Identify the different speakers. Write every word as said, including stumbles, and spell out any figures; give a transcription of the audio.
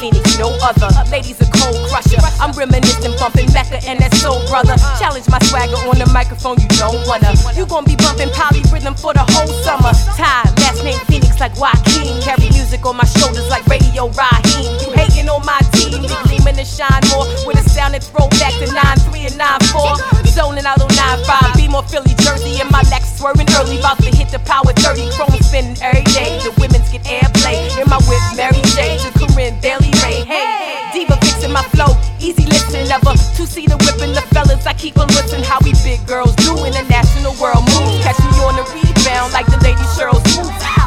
Speaker 1: Phoenix, no other. Ladies a cold crusher. I'm reminiscing, bumping Mecca and that soul brother. Challenge my swagger on the microphone, you don't wanna. You gon' be bumping polyrhythm for the whole summer. Ty, last name Phoenix like Joaquin. Carry music on my shoulders like Radio Raheem. You hating on my team, we gleaming and shine more with a sound that throw back to nine three and nine four. Zoning out on nine five, be more Philly Jersey and my Lex swerving early, about to hit the power thirty. Chrome spinning every day, the women's get airplay. In my whip, Mary J, to Corinne, Bailey Ray. Hey, diva fixing my flow, easy listen, never two-seater whipping the fellas. I keep on listening how we big girls do in the national world move. Catch me on the rebound like the lady Cheryl Swoops.